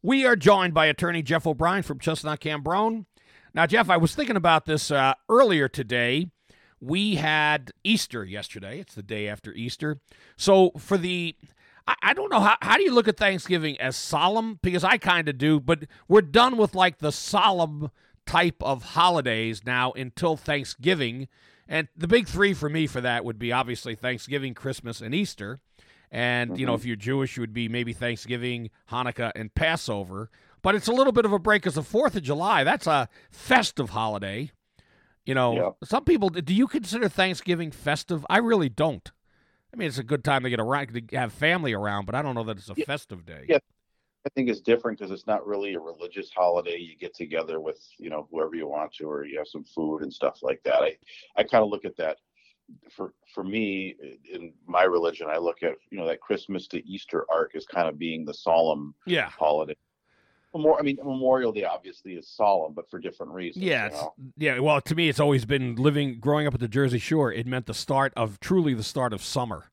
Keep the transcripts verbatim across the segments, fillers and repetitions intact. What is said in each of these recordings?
We are joined by attorney Jeff O'Brien from Chestnut Cambronne. Now, Jeff, I was thinking about this uh, earlier today. We had Easter yesterday. It's the day after Easter. So for the, I, I don't know, how, how do you look at Thanksgiving as solemn? Because I kind of do, but we're done with like the solemn type of holidays now until Thanksgiving. And the big three for me for that would be obviously Thanksgiving, Christmas, and Easter. And, mm-hmm. you know, if you're Jewish, it would be maybe Thanksgiving, Hanukkah, and Passover. But it's a little bit of a break because the fourth of July, that's a festive holiday. You know, yeah. Some people, do you consider Thanksgiving festive? I really don't. I mean, it's a good time to get around, to have family around, but I don't know that it's a yeah. festive day. Yeah, I think it's different because it's not really a religious holiday. You get together with, you know, whoever you want to, or you have some food and stuff like that. I, I kind of look at that. For for me, in my religion, I look at, you know, that Christmas to Easter arc as kind of being the solemn yeah. holiday. More, I mean, Memorial Day obviously is solemn, but for different reasons. Yeah, you know? yeah. Well, to me, it's always been living, growing up at the Jersey Shore. It meant the start of truly the start of summer.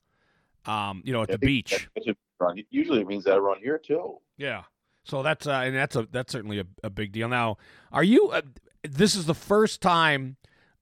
Um, you know, at yeah, the beach. Usually, it means that around here too. Yeah. So that's uh, and that's a that's certainly a, a big deal. Now, are you? Uh, this is the first time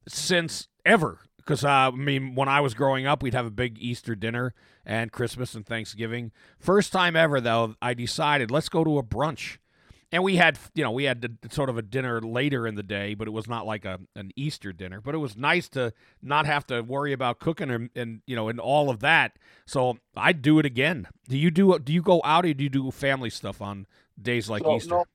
since ever. Because, uh, I mean, when I was growing up, we'd have a big Easter dinner and Christmas and Thanksgiving. First time ever, though, I decided, let's go to a brunch. And we had, you know, we had sort of a dinner later in the day, but it was not like a an Easter dinner. But it was nice to not have to worry about cooking and, and you know, and all of that. So I'd do it again. Do you do do you go out or do you do family stuff on days like so, Easter? No,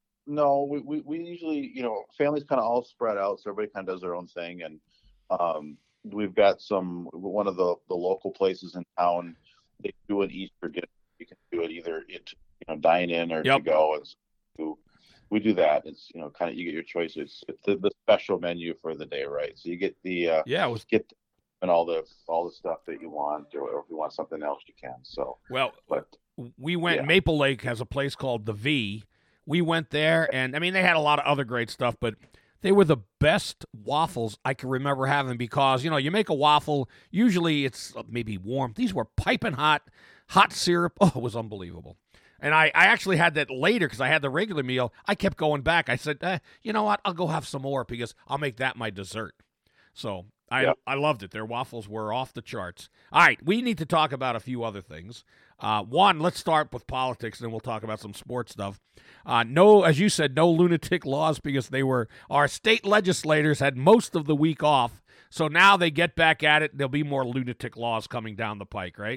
no we, we, we usually, you know, families kind of all spread out, so everybody kind of does their own thing. And um, we've got some, one of the, the local places in town, they do an Easter dinner. You can do it either, it, you know, dine in or yep. to go. And so we do that. It's, you know, kind of, you get your choices. It's the, the special menu for the day, right? So you get the, uh, yeah, it was, get and all the, all the stuff that you want, or, or if you want something else, you can. So, well, but we went, yeah. Maple Lake has a place called the V. We went there and I mean, they had a lot of other great stuff, but they were the best waffles I can remember having because, you know, you make a waffle, usually it's maybe warm. These were piping hot, hot syrup. Oh, it was unbelievable. And I, I actually had that later because I had the regular meal. I kept going back. I said, eh, you know what? I'll go have some more because I'll make that my dessert. So I yeah. I loved it. Their waffles were off the charts. All right, we need to talk about a few other things. Uh, one, let's start with politics, and then we'll talk about some sports stuff. Uh, no, as you said, no lunatic laws because they were our state legislators had most of the week off. So now they get back at it. There'll be more lunatic laws coming down the pike, right?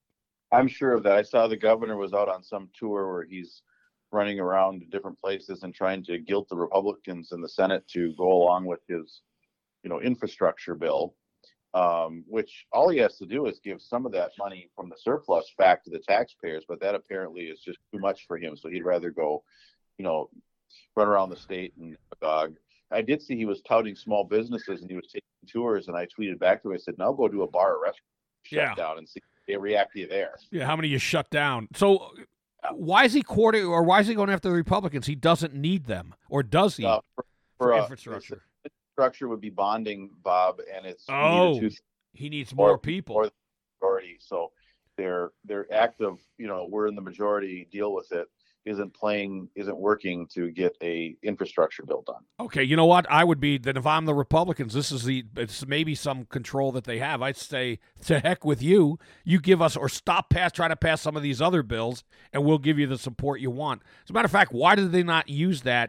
I'm sure of that. I saw the governor was out on some tour where he's running around to different places and trying to guilt the Republicans in the Senate to go along with his, you know, infrastructure bill, um, which all he has to do is give some of that money from the surplus back to the taxpayers. But that apparently is just too much for him. So he'd rather go, you know, run around the state and dog. I did see he was touting small businesses and he was taking tours. And I tweeted back to him. I said, "Now go to a bar or restaurant, shut yeah. down and see if they react to you there." Yeah, how many you shut down? So why is he courting or why is he going after the Republicans? He doesn't need them, or does he? Uh, for, for, for uh, infrastructure. Structure would be bonding, Bob, and it's oh two, he needs more, more people. More majority, so their their active, you know, we're in the majority, deal with it, isn't playing, isn't working to get a infrastructure bill done. Okay, you know what? I would be then if I'm the Republicans. This is the it's maybe some control that they have. I'd say to heck with you. You give us or stop pass try to pass some of these other bills, and we'll give you the support you want. As a matter of fact, why did they not use that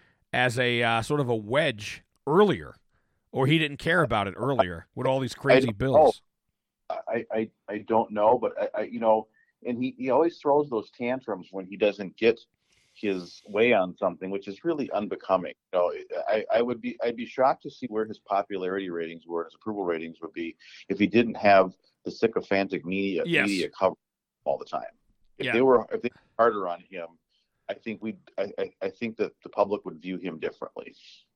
as a uh, sort of a wedge earlier, or he didn't care about it earlier with all these crazy bills? I, I, I don't know, but I, I you know, and he, he always throws those tantrums when he doesn't get his way on something, which is really unbecoming. You know, I, I would be I'd be shocked to see where his popularity ratings were, his approval ratings would be if he didn't have the sycophantic media yes. media cover all the time. If yeah. they were if they were harder on him, I think we I, I, I think that the public would view him differently.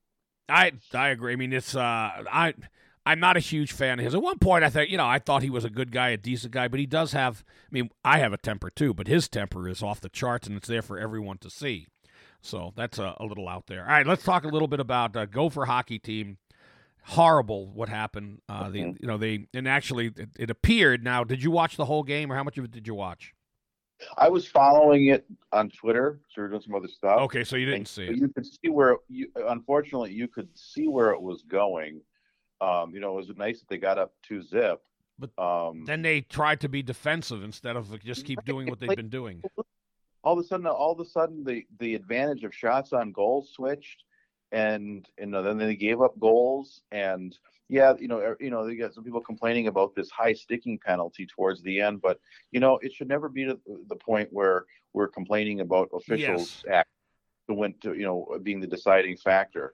I I agree. I mean, it's uh, I I'm not a huge fan of his. At one point, I thought you know I thought he was a good guy, a decent guy, but he does have. I mean, I have a temper too, but his temper is off the charts, and it's there for everyone to see. So that's a, a little out there. All right, let's talk a little bit about uh, Gopher hockey team. Horrible what happened. Uh, mm-hmm. the you know they and actually it, it appeared. Now, did you watch the whole game, or how much of it did you watch? I was following it on Twitter, so we were doing some other stuff. Okay, so you didn't and see it. You could see where you, unfortunately, you could see where it was going. Um, you know, it was nice that they got up two zip. But um, then they tried to be defensive instead of just keep doing what they've been doing. All of a sudden, all of a sudden, the, the advantage of shots on goal switched, and you know, then they gave up goals. And yeah, you know, you know, they got some people complaining about this high sticking penalty towards the end, but you know, it should never be to the point where we're complaining about officials' Yes. act to win to you know being the deciding factor.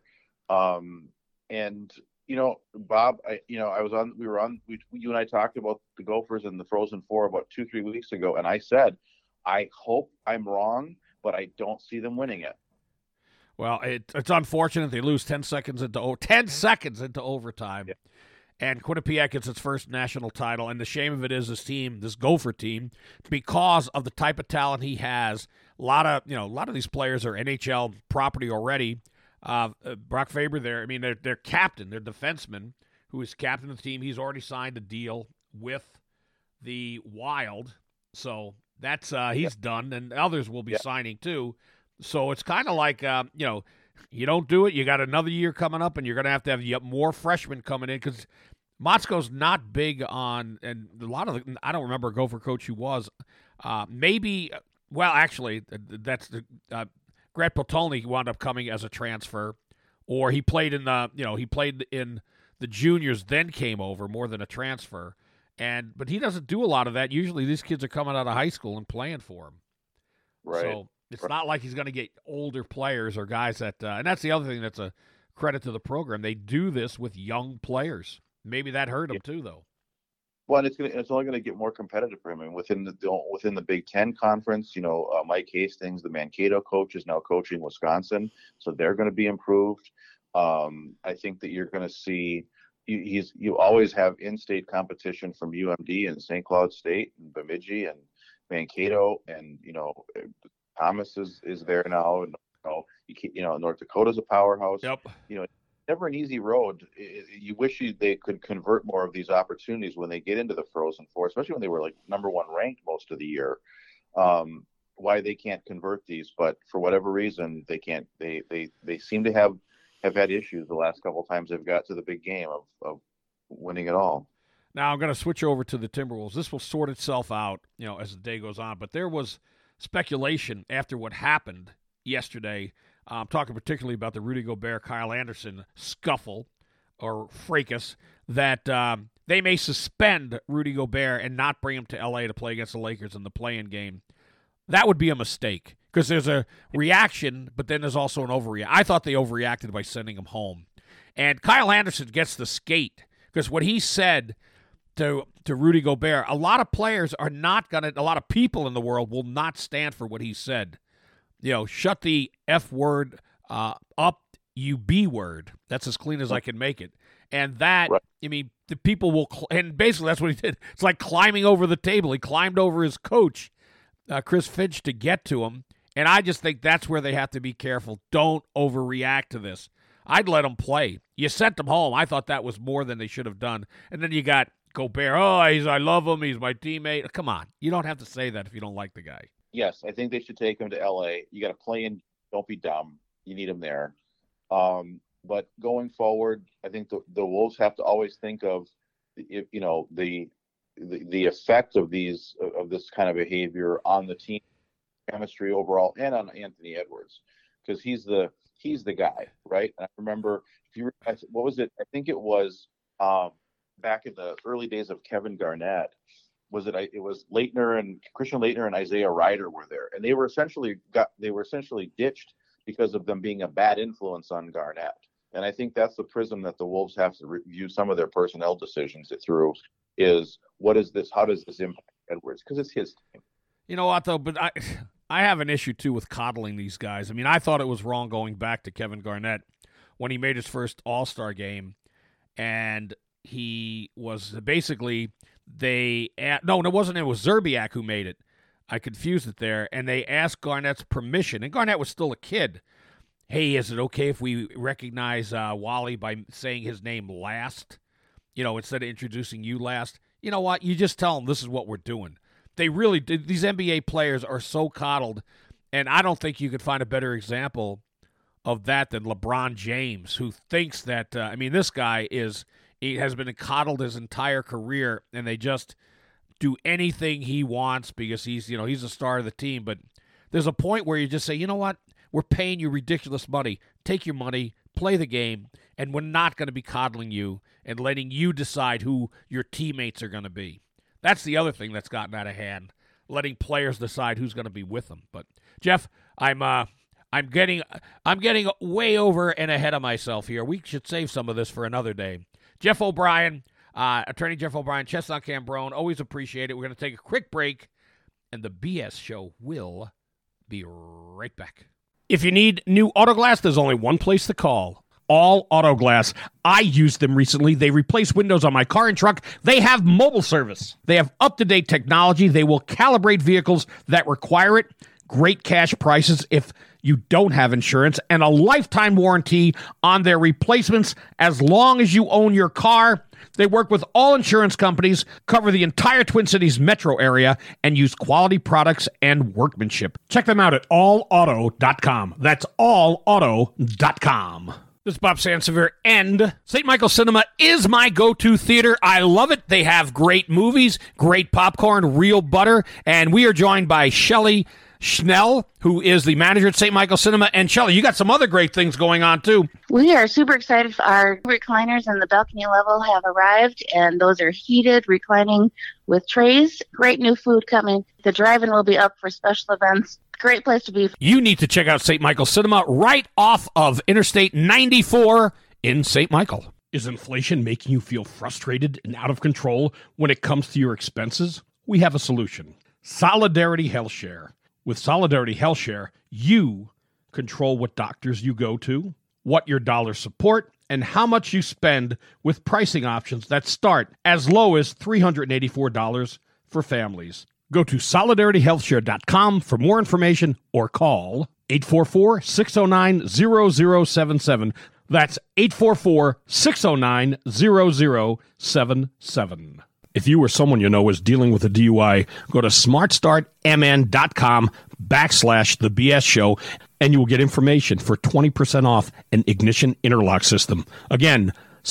Um, and you know, Bob, I, you know, I was on, we were on, we, you and I talked about the Gophers and the Frozen Four about two, three weeks ago. And I said, I hope I'm wrong, but I don't see them winning it. Well, it, it's unfortunate they lose ten seconds into ten seconds into overtime, Yeah. and Quinnipiac gets its first national title. And the shame of it is, this team, this Gopher team, because of the type of talent he has, a lot of you know, a lot of these players are N H L property already. Uh, uh, Brock Faber, there, I mean, they're they're captain, they're defenseman who is captain of the team. He's already signed a deal with the Wild, so that's uh, he's yeah. done, and others will be yeah. signing too. So it's kind of like, uh, you know, you don't do it, you got another year coming up, and you're going to have to have more freshmen coming in because Motzko's not big on, and a lot of the, I don't remember a Gopher coach who was. Uh, maybe, well, actually, that's the uh, Grant Potolny wound up coming as a transfer, or he played in the, you know, he played in the juniors, then came over more than a transfer. And but he doesn't do a lot of that. Usually these kids are coming out of high school and playing for him. Right. So it's right. not like he's going to get older players or guys that, uh, and that's the other thing that's a credit to the program. They do this with young players. Maybe that hurt him yeah. too, though. Well, and it's gonna, it's only going to get more competitive for him. And within the within the Big Ten conference, you know, uh, Mike Hastings, the Mankato coach, is now coaching Wisconsin, so they're going to be improved. Um, I think that you're going to see. You, he's you always have in-state competition from U M D and Saint Cloud State and Bemidji and Mankato, and you know Thomas is, is there now, and you know you, you know North Dakota's a powerhouse. Yep. You know, never an easy road. You wish you, they could convert more of these opportunities when they get into the Frozen Four, especially when they were like number one ranked most of the year. Um, why they can't convert these, but for whatever reason they can't. They they they seem to have. have had issues the last couple of times they've got to the big game of, of winning it all. Now I'm going to switch over to the Timberwolves. This will sort itself out, you know, as the day goes on. But there was speculation after what happened yesterday. Uh, I'm talking particularly about the Rudy Gobert, Kyle Anderson scuffle or fracas, that um, they may suspend Rudy Gobert and not bring him to L A to play against the Lakers in the play-in game. That would be a mistake because there's a reaction, but then there's also an overreaction. I thought they overreacted by sending him home. And Kyle Anderson gets the skate because what he said to to Rudy Gobert, a lot of players are not going to, a lot of people in the world will not stand for what he said. You know, shut the F word uh, up, you B word. That's as clean as I can make it. And that, right. I mean, the people will, cl- and basically that's what he did. It's like climbing over the table. He climbed over his coach. Uh, Chris Finch, to get to him, and I just think that's where they have to be careful. Don't overreact to this. I'd let them play. You sent them home. I thought that was more than they should have done. And then you got Gobert. Oh, he's, I love him. He's my teammate. Come on. You don't have to say that if you don't like the guy. Yes, I think they should take him to L A. You got to play in. Don't be dumb. You need him there. Um, but going forward, I think the, the Wolves have to always think of, you know, the The, the effect of these of this kind of behavior on the team chemistry overall and on Anthony Edwards, because he's the he's the guy, right? And I remember if you what was it? I think it was um, back in the early days of Kevin Garnett. Was it? It was Leitner and Christian Leitner and Isaiah Ryder were there, and they were essentially got they were essentially ditched because of them being a bad influence on Garnett. And I think that's the prism that the Wolves have to review some of their personnel decisions through. Is what is this? How does this impact Edwards? Because it's his team. You know what, though? But I I have an issue, too, with coddling these guys. I mean, I thought it was wrong going back to Kevin Garnett when he made his first All-Star game, and he was basically they – no, it wasn't. It was Zerbiak who made it. I confused it there. And they asked Garnett's permission, and Garnett was still a kid. Hey, is it okay if we recognize uh, Wally by saying his name last? You know, instead of introducing you last, you know what? You just tell them this is what we're doing. They really did. These N B A players are so coddled, and I don't think you could find a better example of that than LeBron James, who thinks that, uh, I mean, this guy is, he has been coddled his entire career, and they just do anything he wants because he's, you know, he's the star of the team. But there's a point where you just say, you know what, we're paying you ridiculous money. Take your money, play the game, and we're not going to be coddling you and letting you decide who your teammates are going to be. That's the other thing that's gotten out of hand, letting players decide who's going to be with them. But, Jeff, I'm, uh, I'm getting I'm getting way over and ahead of myself here. We should save some of this for another day. Jeff O'Brien, uh, Attorney Jeff O'Brien, Chestnut Cambrone, always appreciate it. We're going to take a quick break, and the B S Show will be right back. If you need new auto glass, there's only one place to call. All Auto Glass. I used them recently. They replace windows on my car and truck. They have mobile service. They have up-to-date technology. They will calibrate vehicles that require it. Great cash prices if you don't have insurance, and a lifetime warranty on their replacements as long as you own your car. They work with all insurance companies, cover the entire Twin Cities metro area, and use quality products and workmanship. Check them out at all auto dot com. That's all auto dot com. This is Bob Sansevier, and Saint Michael Cinema is my go-to theater. I love it. They have great movies, great popcorn, real butter, and we are joined by Shelley Schnell, who is the manager at Saint Michael Cinema. And Shelley, you got some other great things going on, too. We are super excited. Our recliners in the balcony level have arrived, and those are heated, reclining with trays. Great new food coming. The drive-in will be up for special events. Great place to be. You need to check out Saint Michael Cinema right off of Interstate ninety-four in Saint Michael. Is inflation making you feel frustrated and out of control when it comes to your expenses? We have a solution. Solidarity Health Share. With Solidarity Health Share, you control what doctors you go to, what your dollars support, and how much you spend with pricing options that start as low as three hundred eighty-four dollars for families. Go to solidarity health share dot com for more information or call eight four four, six zero nine, zero zero seven seven. That's eight four four, six zero nine, zero zero seven seven. If you or someone you know is dealing with a D U I, go to smartstartmn.com backslash the BS show, and you will get information for twenty percent off an ignition interlock system. Again,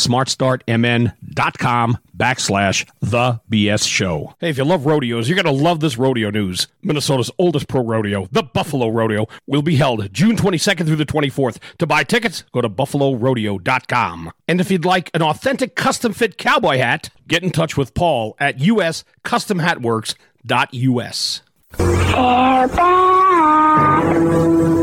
smartstartmn.com backslash the BS show. Hey, if you love rodeos, you're going to love this rodeo news. Minnesota's oldest pro rodeo, the Buffalo Rodeo, will be held June twenty-second through the twenty-fourth. To buy tickets, go to buffalo rodeo dot com. And if you'd like an authentic custom-fit cowboy hat, get in touch with Paul at u s custom hat works dot u s. Air back.